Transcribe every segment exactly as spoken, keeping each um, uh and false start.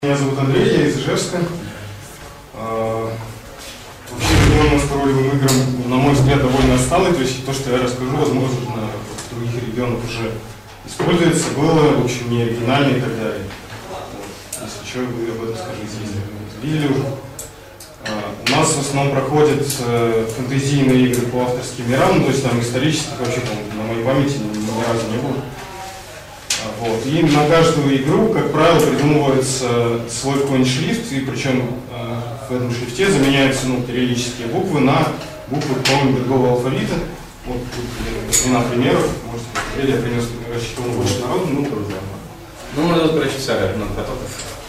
Меня зовут Андрей, я из Ижевска. Вообще регион по ролевым играм, на мой взгляд, довольно отсталый, то есть то, что я расскажу, возможно, в других регионах уже используется, было, в общем, не оригинально и так далее. Вот. Если что, вы об этом скажите, если вы видели уже. У нас в основном проходят фэнтезийные игры по авторским мирам, ну, то есть там исторических вообще, на моей памяти ни разу не было. Вот. И на каждую игру, как правило, придумывается свой какой-нибудь шрифт, и причем э, в этом шрифте заменяются ну, кириллические буквы на буквы какого-нибудь другого алфавита. Вот тут длина примеров, можете посмотреть, я принес, рассчитывал больше народу, ну, тоже. Ну, мы тут, короче, все как много потоков.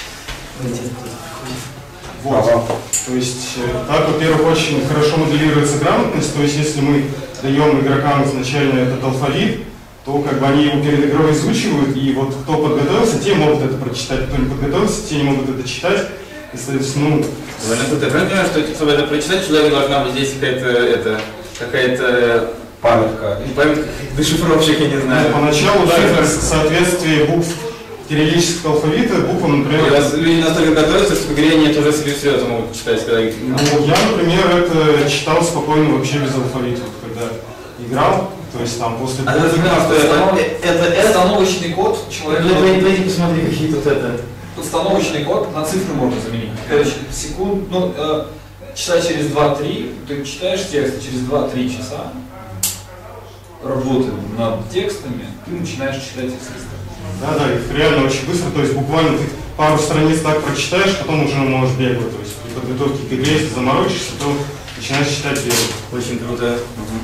Вот. То есть, э, так, во-первых, очень хорошо моделируется грамотность, то есть, если мы даем игрокам изначально этот алфавит, то как бы они его перед игрой изучивают, и вот кто подготовился, те могут это прочитать, кто не подготовился, те не могут это читать. И, соответственно, ну... Ты понимаешь, что чтобы это прочитать, человек должна быть здесь какая-то, это, какая-то памятка. Не памятка, дешифровщик, я не знаю. Ну, поначалу, да, это соответствие букв кириллического алфавита, буквам, например... И люди настолько готовятся, что в игре нет уже слезы могут читать, когда... Ну, я, например, это читал спокойно вообще без алфавита, когда играл. То есть там после... А ты понимаешь, что это, это, это установочный код человека... Давайте посмотри, какие тут это... Установочный код на цифры можно заменить. Короче, секунд, ну, э, часа через два-три, ты читаешь текст, через два-три часа работы над текстами, ты начинаешь читать их с листа. Да, да, их реально очень быстро, то есть буквально ты пару страниц так прочитаешь, потом уже можешь бегать. То есть при подготовке к игре, если заморочишься, то начинаешь читать бегать. Очень круто.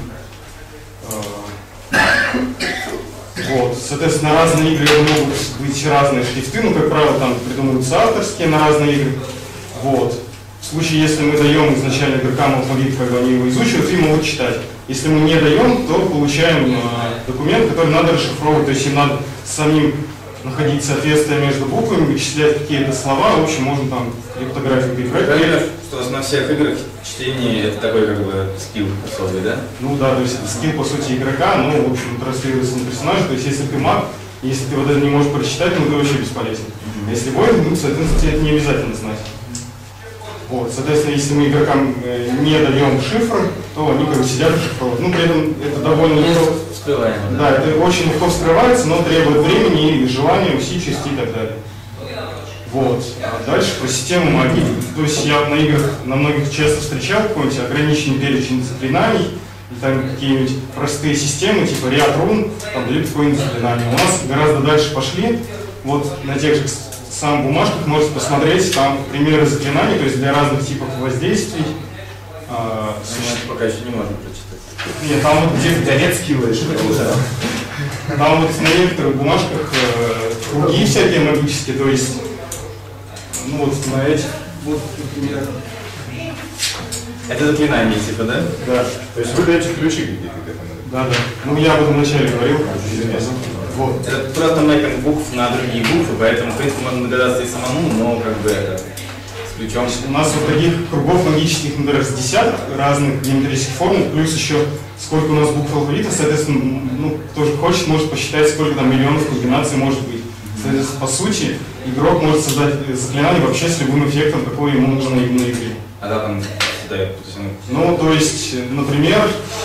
Вот, соответственно, на разные игры могут быть разные шрифты, ну, как правило, там придумываются авторские на разные игры. Вот. В случае, если мы даем изначально игрокам алфавит, когда они его изучивают, и могут читать. Если мы не даем, то получаем э, документ, который надо расшифровывать, то есть им надо самим находить соответствие между буквами, вычислять какие-то слова, в общем, можно там криптографию перебрать. Правильно, что на всех играх чтение это такой как бы скилл особый, да? Ну да, то есть это скилл по сути игрока, но в общем транслируется на персонажа, то есть если ты маг, если ты вот это не можешь прочитать, ну ты вообще бесполезен. А если воин, ну соответственно тебе это не обязательно знать. Вот, соответственно, если мы игрокам не даем шифр, то они как бы сидят и шифруют. Ну при этом это довольно легко. Вскрываемо, да. Да, это очень легко вскрывается, но требует времени и желания, усидчивости и так далее. Вот. А дальше про систему магии. То есть я на играх на многих часто встречал какой-нибудь ограниченный перечень заклинаний, и там какие-нибудь простые системы, типа ряд рун, там дают какое-нибудь заклинание. У нас гораздо дальше пошли. Вот на тех же самых бумажках можете посмотреть, там примеры заклинаний, то есть для разных типов воздействий. А, мы пока еще не можем прочитать. Нет, там вот где Горец скиллаешь. там вот на некоторых бумажках э, круги всякие магические, то есть ну вот на этих, вот, например. Это заклинание, типа, да? Да. То есть вы даете ключи какие-то к этому? Да, да. Ну я об этом вначале говорил. Вот. Это просто мэппинг букв на другие буквы, поэтому, в принципе, можно догадаться и самому, но как бы это с ключом. У нас вот таких кругов магических, например, с десяток разных геометрических формул, плюс еще сколько у нас букв алфавита, соответственно, ну, кто же хочет, может посчитать, сколько там миллионов комбинаций может быть. Соответственно, по сути, игрок может создать заклинание вообще с любым эффектом, какой ему нужен на игре. А да, там дает. Ну, то есть, например,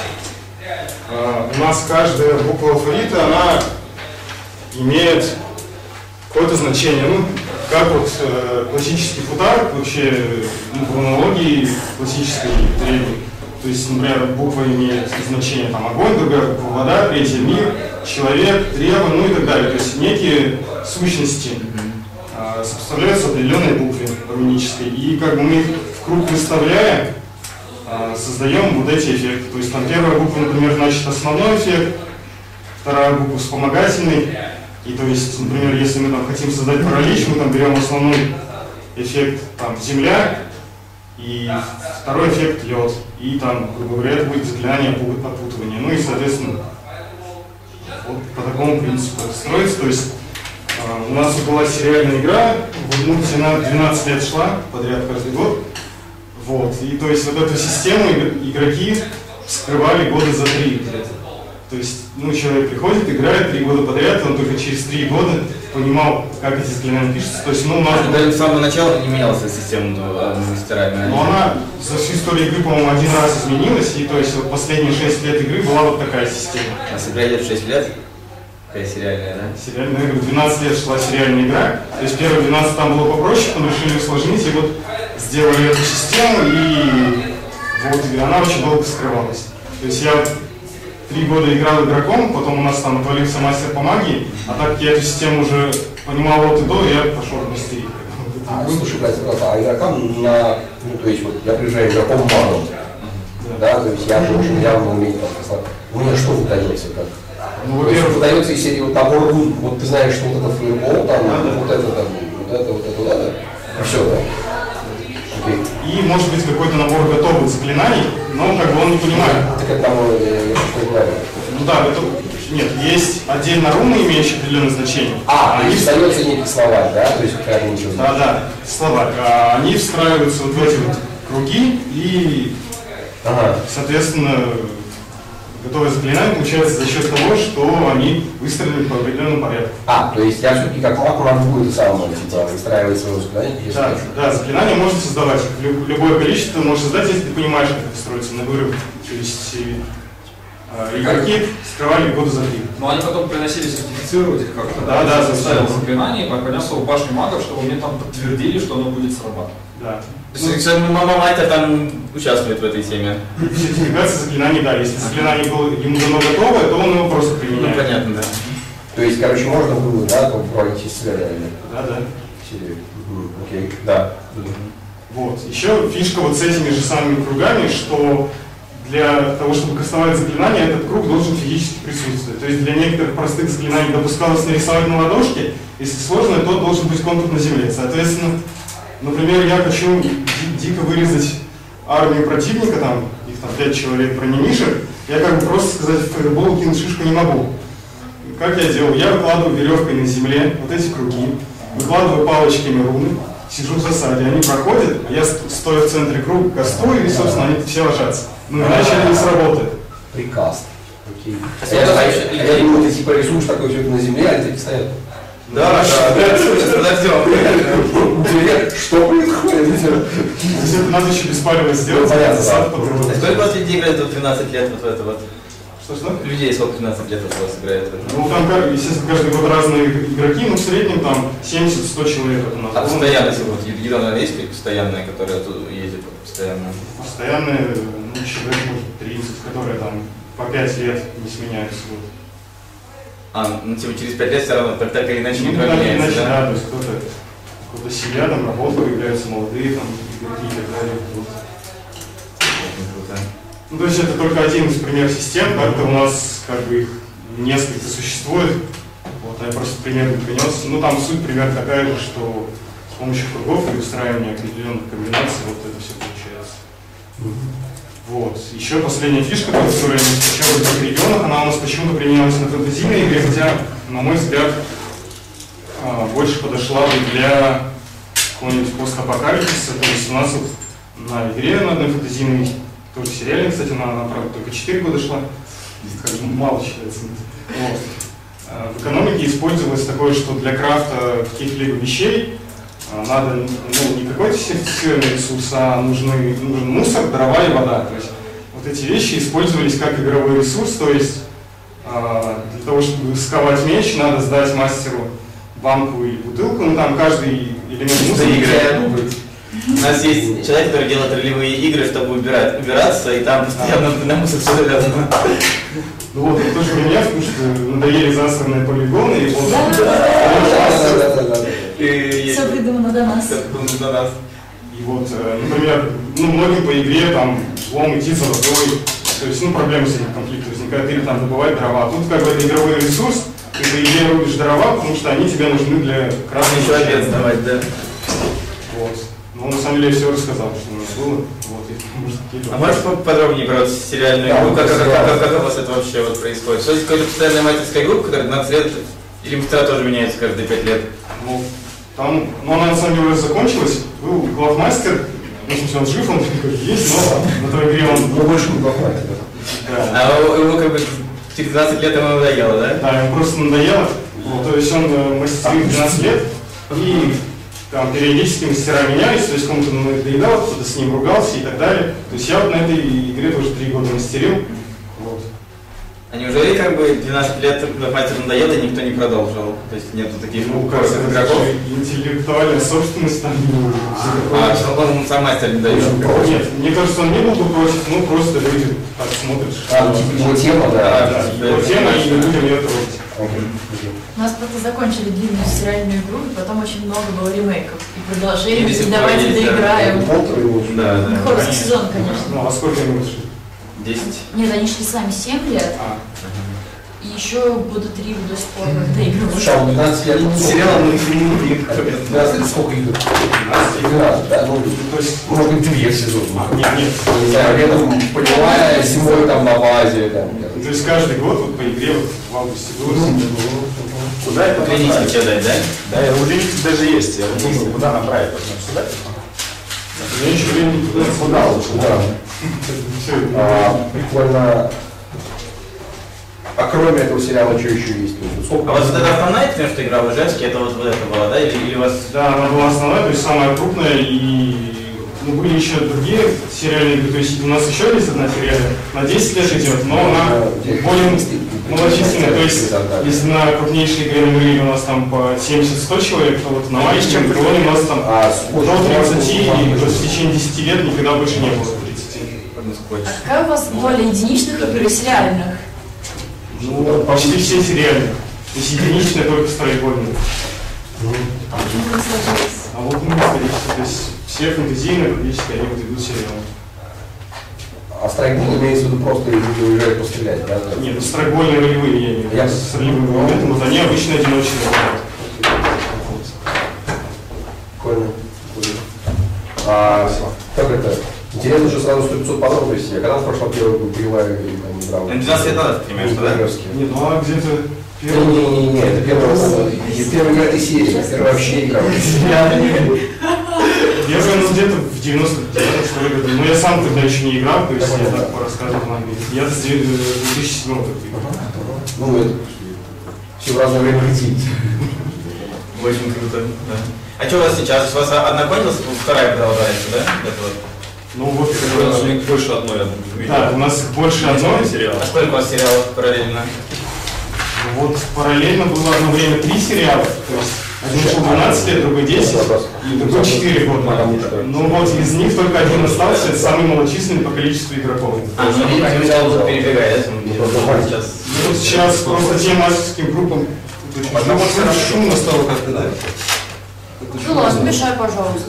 у нас каждая буква алфавита, она имеет какое-то значение. Ну, как вот э, классический футар, вообще ну, в рунологии классической древней. То есть, например, буква имеет значение там огонь, другая буква вода, третья мир, человек, древо, ну и так далее. То есть некие сущности э, сопоставляются определенной букве рунической. И как бы мы их в круг выставляя, э, создаем вот эти эффекты. То есть там первая буква, например, значит основной эффект, вторая буква вспомогательный. И то есть, например, если мы там хотим создать паралич, мы там берем основной эффект там земля и второй эффект лед. И там, грубо говоря, это будет заклинание опутывания. Ну и, соответственно, вот по такому принципу это строится. То есть э, у нас была сериальная игра, в мульте она двенадцать лет шла подряд каждый год. Вот. И то есть вот эту систему игроки вскрывали года за три. То есть, ну, человек приходит, играет три года подряд, он только через три года понимал, как эти заклинания пишутся. То есть, ну, у нас... Даже с самого начала не менялась система мастерами. Но она за всю историю игры, по-моему, один раз изменилась, и то есть вот последние шесть лет игры была вот такая система. А с игрой идет шесть лет? Какая сериальная, да? Сериальная игра. двенадцать лет шла сериальная игра. То есть первые двенадцать там было попроще, потом решили усложнить, и вот сделали эту систему, и вот и она очень долго скрывалась. То есть я три года играл игроком, потом у нас там отвалился мастер по магии, а так как я эту систему уже понимал от и до, я пошел в мастерить. А, слушай, блядь, а игрокам на, ну, то есть вот я приезжаю игроком магом, да, то есть я должен явно уметь там, у меня что выдается как? Ну, то есть во-первых, выдается из серии вот набор рун, вот ты знаешь, что вот это фейербол, там, да, вот да. это, там, вот это, вот это, вот это, и все, да. Окей. И может быть какой-то набор готовых заклинаний, но как бы он не понимает. Так это там, я, я что понимаю. Ну да, это, нет, есть отдельно руны, имеющие определенное значение. А, они остается некий словарь, да, то есть как ничего. Да, да, словарь. А они встраиваются вот в эти вот круги, и, ага. соответственно, готовое заклинание получается за счет того, что они выстроены по определенному порядку. А, то есть я все-таки как маг могу это самое, типа, выстраивать свое заклинание, если Да, хочу. да, заклинание можно создавать. Люб- любое количество можешь создать, если ты понимаешь, как это строится на вырыв. То есть э, игроки скрывали года за три. Но они потом приносили сертифицировать их как-то. Да, да, я составил совершенно. заклинание и понес его в башню магов, чтобы мне там подтвердили, что оно будет срабатывать. Да. То есть, мама мастер там участвует в этой теме. Сертификация заклинаний, да. Если заклинание было ему дано готовое, то он его просто Ну, применяет. понятно, да. То есть, короче, можно было, да, там проводить исследование. Да, да. Серию. Угу. Окей, да. Вот. Еще фишка вот с этими же самыми кругами, что для того, чтобы кастовать заклинание, этот круг должен физически присутствовать. То есть для некоторых простых заклинаний допускалось нарисовать на ладошке, если сложно, то должен быть контур на земле. Соответственно, например, я хочу ди- дико вырезать армию противника, там, их там пять человек броненишек, я как бы просто сказать в фаербол кинуть шишку не могу. Как я делаю? Я выкладываю веревкой на земле вот эти круги, выкладываю палочками руны, сижу в засаде, они проходят, а я стою в центре круга, кастую, и, собственно, они все ложатся. Ну, иначе это не сработает. Приказ. Окей. А А я, это а еще- я, а я думаю, ты типа рисуешь такое все на земле, а эти стоят. Да, да, сейчас подождем. Что происходит? То есть это надо еще без палева сделать. Ну, понятно, засаду да. подгрузить. А сколько у вас людей играет в тринадцать лет вот в это вот? Что-что? Людей сколько тринадцать лет у вас играет в это? Ну, там, как- естественно, каждый год разные игроки, но в среднем там семьдесят-сто человек. Это у нас. А постоянно, вот еда, наверное, есть какие-то постоянные, которые тут ездят постоянно? Постоянные, ну, человек, может, тридцать, которые там по пять лет не сменяются. Вот. А, ну типа через пять лет все равно так, так или иначе Ну, игра так или меняется, иначе, да? да, то есть кто-то, кто-то семья, там работа, появляются молодые там игроки и так далее. Вот. Очень круто. Ну, то есть это только один из пример систем, как-то у нас как бы их несколько существует. Вот, я просто пример не принес. Ну, там суть примерно такая же, что с помощью кругов и устраивания определенных комбинаций вот это все получается. Вот. Еще последняя фишка, которая я не встречал в других регионах, она у нас почему-то применялась на фэнтезийной игре, хотя, на мой взгляд, а, больше подошла бы для какого-нибудь постапокалипсиса. То есть у нас вот на игре на одной фэнтезийной, тоже сериальной, кстати, она, она правда, только четыре года шла, как бы мало считается. Вот. А, в экономике использовалось такое, что для крафта каких-либо вещей а, надо, ну, не какой-то сертифицированный ресурс, а нужны, нужен мусор, дрова и вода. То есть вот эти вещи использовались как игровой ресурс, то есть а, для того, чтобы сковать меч, надо сдать мастеру банку или бутылку, ну там каждый элемент мусора. У нас есть человек, который делает ролевые игры, чтобы убирать, убираться, и там постоянно на мусор все завязано. Ну вот, в то же время, потому что надоели засранные полигоны, и вот... Все придумано до нас. Все придумано до нас. И вот, э, например, ну, многим по игре там взлом идти за водой, то есть, ну, проблемы с этим конфликтом возникают, или там добывать дрова. Тут как бы это игровой ресурс, ты по игре рубишь дрова, потому что они тебе нужны для красной Еще обед сдавать, да. Вот. Ну, на самом деле, я все рассказал, что у нас было. Вот, и, может, какие-то А можешь поподробнее про вот сериальную Да, игру, как, как, сериал. как, как у вас это вообще вот происходит? Что это какая-то постоянная мастерская группа, которая двенадцать лет, или мастера тоже меняются каждые пять лет? Ну, там, ну, она на самом деле уже закончилась. Был главмастер, ну, в смысле, он жив, он есть, но на той игре он... Ну, больше не хватит. Да. А ему как бы через двенадцать лет ему надоело, да? Да, ему просто надоело. Вот, то есть он э, мастерил двенадцать лет, и там периодически мастера менялись, то есть кому-то надоедал, кто-то с ним ругался и так далее. То есть я вот на этой игре тоже три года мастерил. Вот. А неужели как бы двенадцать лет мастер надоел и никто не продолжил? То есть нету таких Ну, курсов как игроков? интеллектуальная собственность там не А, что он сам мастер не дает? Нет, мне кажется, он не был бы против, ну просто люди так смотрят. А, ну, типа его тема, да. Да, его тема, и не будем ее трогать. У нас просто закончили длинную сериальную игру, и потом очень много было ремейков и продолжений, И до и, сих пор давайте есть, да. доиграем. Да, да. Хороший сезон, конечно. Ну, а сколько они вышли? Десять. Нет, они шли сами семь лет, А, и еще года три до сих пор доигрывают. Слушай, а двенадцать лет Сериал мы не двенадцать лет сколько игр? двенадцать, да? Ну, то есть, может быть, две в сезон. а, нет, нет. Не знаю, летом понимая, зимой там на базе. Там, То есть каждый год вот по игре вот в августе было. Куда это Клиники направить? тебе дать, да? Да, я у Леники даже есть. Я вот думаю, куда направить? Должен сюда? Я еще времени туда Куда лучше? да. Все, А, прикольно. А кроме этого сериала, что еще есть? А Сколько? у вас вот эта основная, потому что игра в женский, это вот, вот это была, да? Или, или у вас... Да, она была основная, то есть самая крупная, и ну, были еще другие сериальные игры, то есть у нас еще есть одна сериальная, на десять лет идет, но она более малочисленная, то есть если на крупнейшей игре мы говорили, у нас там по семьдесят-сто человек, то вот на маленьком у нас там А, до тридцати, и то есть в течение десяти лет никогда больше не было тридцати. А какая у вас доля единичных игр и сериальных? Ну, почти все сериальные, то есть единичные только строегольные. А почему не сложилось? А вот мы исторические, то есть все фэнтезийные практически они вот идут сериалы. А страйкбол имеется в виду просто люди уезжают пострелять, да? Нет, ну страйкбольные ролевые, я имею в Я- виду, с ролевым моментом, вот они обычно одиночные бывают. Вот. Прикольно. А как это? Интересно, что сразу сто пятьсот подробностей. А когда прошла первая боевая или там игра? двенадцать лет назад, ты понимаешь, что, да? Нет, ну а где-то первый... Не-не-не, это первая, первая игра этой серии, первая вообще игра. Первый, ну где-то в девяносто девятом, что ли, году. Но я сам тогда еще не играл, то есть я так по рассказам нам. Я с две тысячи седьмого только играл. Ну, это все в разное время летит. Очень круто, да. А что у вас сейчас? У вас одна кончилась, вторая продолжается, да? Это вот. Ну вот, У нас у них больше одной, я думаю. да, у нас их больше одной. сериала. А сколько у вас сериалов параллельно? Ну вот параллельно было одно время три сериала, то есть один шел двенадцать лет, другой десять, и другой четыре года. Ну вот из них только один остался, это самый малочисленный по количеству игроков. А, ну видите, сериал будут перебегать, да? Сейчас. Ну, вот сейчас просто тем мастер группам очень Одного шумно стало как-то, да? Ну ладно, мешай, пожалуйста.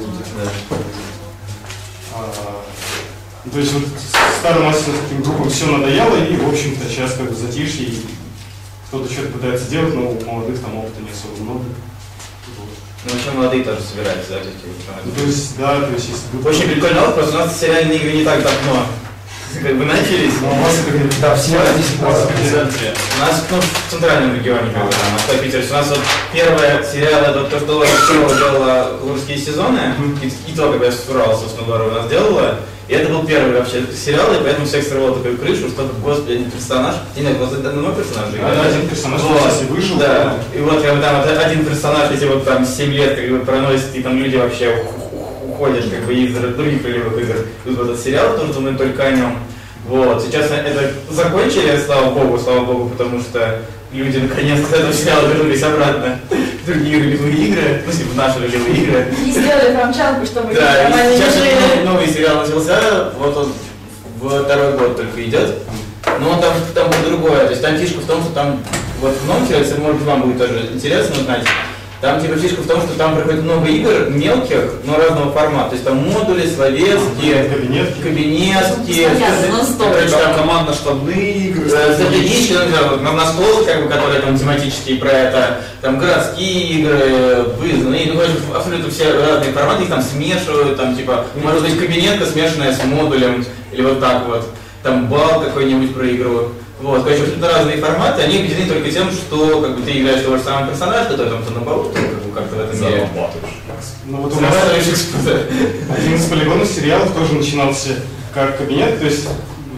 А, ну, то есть вот старым мастерским группам все надоело, и в общем-то сейчас как бы затишье, и кто-то что-то пытается делать, но у молодых там опыта не особо много. Вот. Ну, еще молодые тоже собираются, да, такие Ну, то есть, да, то есть если бы... Очень прикольно, вот просто у нас сериальные игры не так давно как бы начались. Ну, у вас как бы- Да, все здесь У нас ну, в центральном регионе, как бы, там, Москва, Питер. У нас вот первое сериал, это то, что Лора делала «Курские сезоны», и, и то, когда я вспирала, собственно, Лора у нас делала. И это был первый вообще сериал, и поэтому всех сорвало такую крышу, что, господи, один персонаж, не знаю, просто это мой персонаж. Да, да, один персонаж, вот, если выжил, да. то- И вот как бы, там вот один персонаж, эти вот там семь лет как бы проносит, и там люди вообще уходят как бы из других ролевых игр в этот сериал, потому что мы только о нем. Вот, сейчас это закончили, слава богу, слава богу, потому что люди наконец-то с этого сериала вернулись обратно в другие ролевые игры, ну, типа в наши ролевые игры. И сделали промчалку, чтобы Да, нормально и не сейчас жили. новый сериал начался, вот он в второй год только идет. Но он там, там будет другое, то есть там фишка в том, что там, вот в новом сериале, может вам будет тоже интересно узнать, там типа фишка в том, что там проходит много игр мелких, но разного формата. То есть там модули, словецкие, Кабинетки. кабинетки, Постоянно, нон-стоп. короче, там командно-штабные игры. стратегические, например, вот на настолы, как бы, которые там тематические про это, там городские игры, выездные, ну, короче, абсолютно все разные форматы, их там смешивают, там типа, может быть, кабинетка смешанная с модулем, или вот так вот, там бал какой-нибудь про игру. Вот, короче, абсолютно разные форматы, они объединены только тем, что как бы ты играешь того же самого персонажа, который там на балу, ты как бы как-то в этом мире. Ну вот у нас Зарабатываешь экспорта. один из полигонных сериалов тоже начинался как кабинет, то есть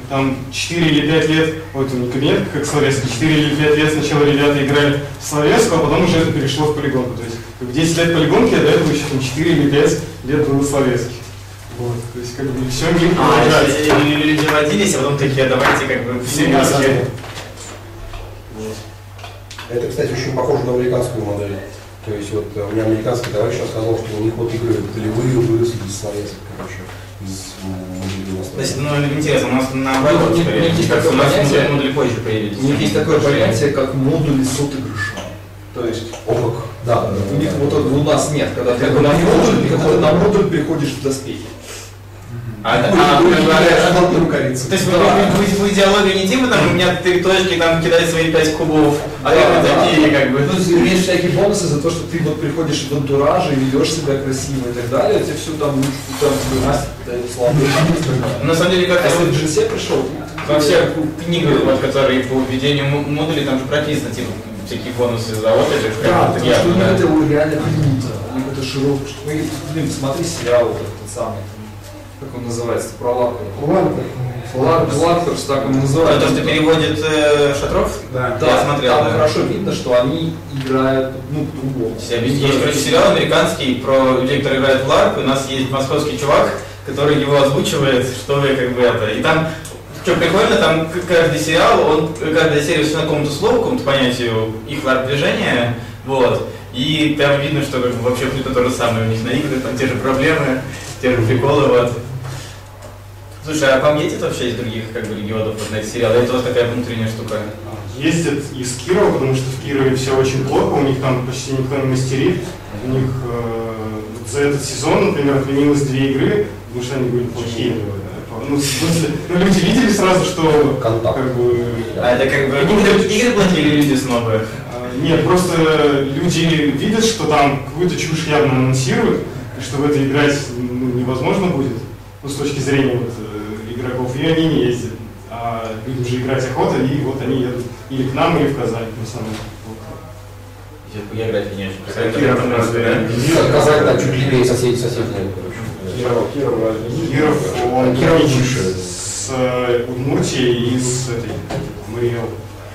там четыре или пять лет, вот не кабинет, как словесский, четыре или пять лет сначала ребята играли в словеску, а потом уже это перешло в полигонку. То есть как десять лет полигонки, а до этого еще там четыре или пять лет было словесский. Вот, то есть как бы все мир А, продолжается. если люди водились, а потом такие, давайте как бы все вместе. Это, кстати, очень похоже на американскую модель. То есть вот у меня американский товарищ сказал, что у них вот игры голевые выросли из словесок, короче, из модулей Значит, настроек. ну интересно, у нас наоборот, Ну, скорее, есть как такое у нас понятие- модули позже появились. У них есть такое понятие, как модули с отыгрышем. То есть О, как? Да. у них вот это у нас нет, когда ты Как на у нас модуль, нет. когда ты на модуль приходишь в доспехи. А, а, как бы, на рукавицы. то есть вы, вы, вы, в идеологию не типа, там у меня три точки, там кидай свои пять кубов, а Да, это да. такие, как бы. Ну, ты имеешь всякие бонусы за то, что ты вот приходишь в антураж и ведешь себя красиво и так далее, тебе все там, там тебе мастер дает славу. На самом деле, как А если в джи эс пришел, во всех книгах, вот, которые по введению мо- модулей, там же прописано, типа, всякие бонусы за вот это, да, прям потому явно, что у них да. это реально круто, у них это широко. что- Ну, и, блин, смотри сериал вот этот самый, как он называется, про Ларпера. Ларперс, так он А называется. то, что переводит э, Шатров? Да. Да, Я смотрел, там да. хорошо видно, что они играют, ну, по-другому. Есть, короче, сериал американский про людей, которые играют в ларп, и у нас есть московский чувак, который его озвучивает, что вы как бы это. И там, что прикольно, там к- каждый сериал, он, каждая серия все на какому-то слову, какому-то понятию их ларп-движения, вот. И прям видно, что как бы, вообще абсолютно то же самое у них на играх, там те же проблемы, те же приколы, вот. Слушай, а вам ездят вообще из других как бы регионов вот на эти сериалы? Это вот такая внутренняя штука. Ездят из Кирова, потому что в Кирове все очень плохо, у них там почти никто не мастерит. У них э, за этот сезон, например, отменилось две игры, потому что они были плохие. Ну, в смысле, ну, люди видели сразу, что Контакт. как бы. А это как бы игры, игры плохие или люди снобы? а, Нет, просто люди видят, что там какую-то чушь явно анонсируют, и что в это играть ну, невозможно будет, ну, с точки зрения вот, э, игроков, и они не ездят. А людям же играть охота, и вот они едут или к нам, или в Казань, в основном. Вот. Я играть не очень представляю. Киров, это просто, да? Как Казань, да, чуть левее соседи, соседние, короче. Киров, Киров, Киров, он Киров граничит выше. с э, Удмуртией и с этой Мариэл.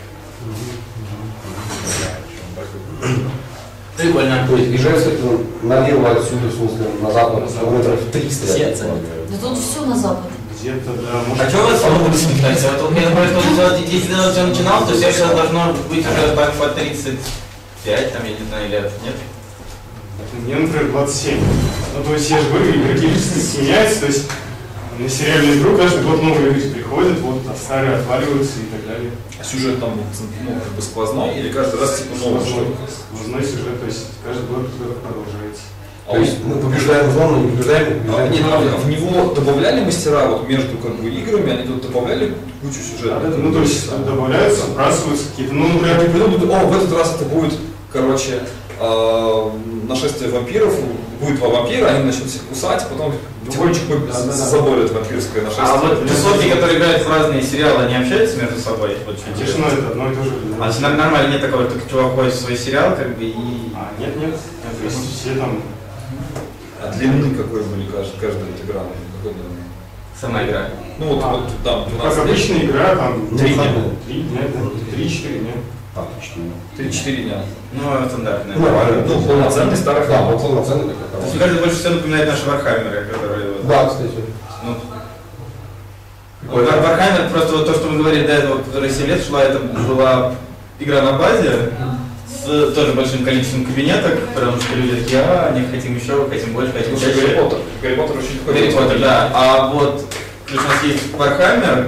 Прикольно. То есть Ижевск это налево отсюда, в смысле, на запад, километров триста. Сердце. Да тут все на запад. Где-то, да, может... А что у вас по смехается? Вот мне например, что если я все начинал, то все должно быть уже так по тридцать пять, там, я не знаю, лет, нет? Мне, например, двадцать семь. Ну, то есть, я же говорю, игроки меняются, то есть, на сериальную игру каждый год новые люди приходят, вот, а старые отваливаются и так далее. А сюжет там ну, как бы сквозной или каждый раз типа новый Сквозной, что-то? сквозной сюжет, то есть, каждый год кто-то продолжается. А То есть мы побеждаем зону, не побеждаем, не А, побеждаем. нет, а в него добавляли мастера вот между как бы играми, они тут добавляли кучу сюжетов. Ну, то есть, добавляются, сбрасываются какие-то, ну, Я например, не придумал, о, в этот раз это будет, короче, э, нашествие вампиров, будет два вампира, они начнут всех кусать, потом потихонечку заболят вампирское нашествие. А вот тусовки, которые играют в разные сериалы, они общаются между собой? Вот что Конечно, интересно. это одно и то же. А если нар- нормально нет такого, что чувак ходит в свой сериал, как бы, и... А, нет, нет, то есть, все там... А длины какой были каждый, каждая эта игра? Какой длины? Сама игра. Ну вот, А, вот там Как двенадцать обычная игра, там... Три дня. Три дня, да, три-четыре дня. А, четыре. три-четыре дня. Ну, стандартная. Ну, нормально. Ну, полноценный старый Да, формат. вот полноценный То есть, такой. мне кажется, больше всего напоминает наши Вархаммеры, которые... вот, Да, кстати. ну, вот Вар- Вархаммер, просто вот то, что мы говорили до этого, которая семь лет шла, это была игра на базе, с тоже большим количеством кабинеток, потому что люди такие, а, не хотим еще, хотим больше, хотим Слушай, чаще. Гарри Поттер. Гарри Поттер очень легко. Гарри Поттер, да. А вот у нас есть Вархаммер,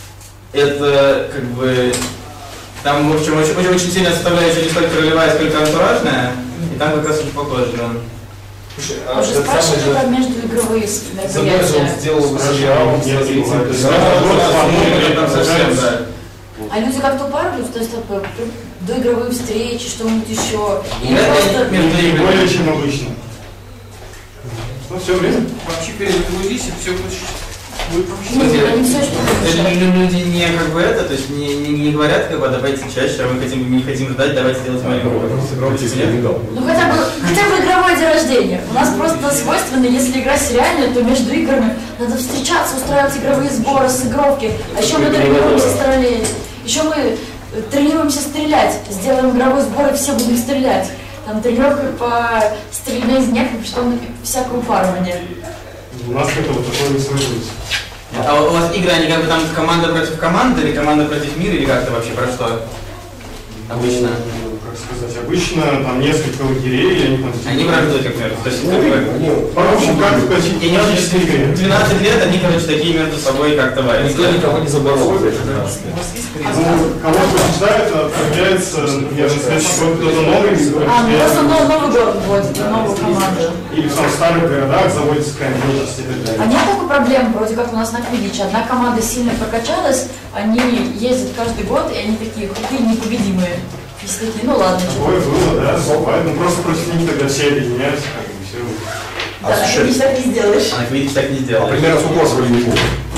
это как бы там, в общем, очень, очень, очень сильно составляющая не столько ролевая, сколько антуражная, и там как раз очень похоже, да. Слушай, а Уже этот самый спрашивали же про междуигровые The Boys, он мероприятия. сделал сериал с Нет, развитием нет, персонажа. нет. Ну, вот, ну, там совсем, да. А люди как-то упарываются, то есть такое, доигровые встречи, что-нибудь еще. Или Да, просто... да, между Не играми. более, чем обычно. Ну, все время. Вообще перезагрузись и все будет Нет, они все еще То есть не лю- люди не как бы это, то есть не, не, не говорят, как бы, давайте чаще, а мы хотим, не хотим ждать, давайте делать маленькую группу. Ну хотя бы, хотя бы игровой день рождения. У нас просто свойственно, если игра сериальная, то между играми надо встречаться, устраивать игровые сборы, сыгровки. А еще мы тренируемся стрелять. Еще мы тренируемся стрелять. Сделаем игровой сбор и все будем стрелять. Там тренировка по стрельбе из некоторых, что всякое упарывание. У нас это вот такое не сложилось. А у вас игры, они как бы там команда против команды, или команда против мира, или как-то вообще про что? Обычно. Ну, как сказать, обычно там несколько лагерей, и они там... Они враждуют, как например, то есть как бы... В общем, как сказать, Я не знаю, что в двенадцать лет они, короче, такие между собой как-то варятся. Никто никого не заборол. Ну, кого побеждает, отправляется, например, на следующий год кто-то новый, который А, ну просто побеждает. нов- Новый год вводит, новую команду. Или в самых старых городах заводится какая-нибудь нечисть и так А далее. нет такой проблемы, вроде как у нас на Квиддиче. Одна команда сильно прокачалась, они ездят каждый год, и они такие крутые, непобедимые. И все такие, ну ладно, что. Такое было, да, бывает. Ну просто против них тогда все объединяются, как бы все. А Да, слушай, Квиддич так не сделаешь. А видишь, так не а сделаешь. примерно сколько у вас ролевиков?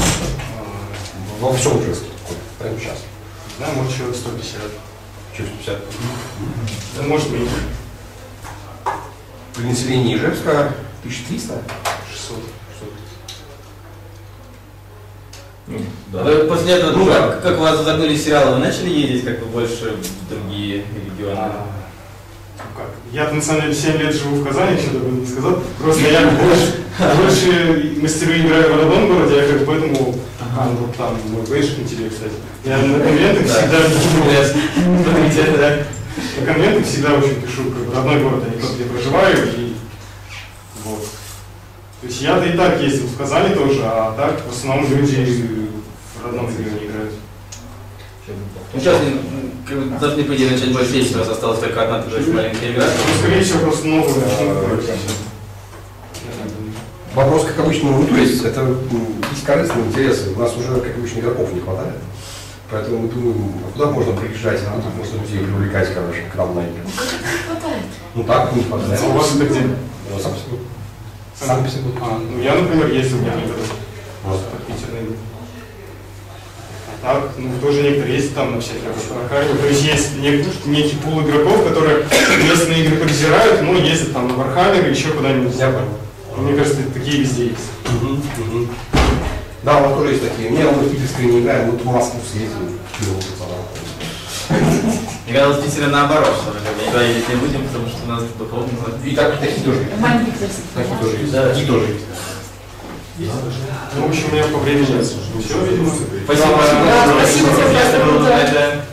Во всем жесте. Прямо сейчас. Да, может человек сто пятьдесят. Через пятьдесят. Да, может меньше. При населении Ижевска тысяча триста. шестьсот. А вы после этого, Ну, как, как у вас загнули сериалы, вы начали ездить как бы больше в другие регионы? А, ну как? Я на самом деле семь лет живу в Казани, что-то бы не сказал. Просто я больше, больше мастерую играю в родном городе, я как поэтому... А, ну вот там мой бейшик на тебе, кстати. Я на конвентах всегда пишу. Да. На конвентах всегда очень пишу, как бы родной город, а не тот, где проживаю. И вот. То есть я-то и так ездил в Казани тоже, а так в основном люди в родном регионе играют. Ну, сейчас как бы, должны, по идее, начать больше есть, у вас осталась только одна такая маленькая игра. Ну, скорее всего, просто новую начнут играть. Вопрос, как обычно, ну, то есть, это м, есть корыстные интересы. У нас уже, как обычно, игроков не хватает. Поэтому мы думаем, а куда можно приезжать, а тут можно людей привлекать, короче, к нам на игры. Ну как это не хватает? Ну так не хватает. А у вас это где? Ну, Санкт-Петербург. Санкт-Петербург. А, ну я, например, ездил некоторые Вот. под Питер на игры. А так, ну тоже некоторые ездят там на всякие Вархаммеры. То есть есть нек- некий пул игроков, которые местные игры подзирают, но ездят там на Вархаммер и еще куда-нибудь. Я понял. Мне кажется, такие везде есть. Мгм, мгм. Да, у нас тоже есть такие. Не, мы в Питерской не играем, вот в Москву съездили. Пиво пацанам. Мне казалось, в Питере наоборот, что мы как бы никуда ездить не будем, потому что у нас духовно. И так, такие тоже есть. Маленький Питерский. Такие тоже есть. Да. Такие тоже есть. Ну, в общем, у меня по времени нет. Все, видимо. Спасибо. Да, спасибо тебе, Приятно было Костя. узнать, да.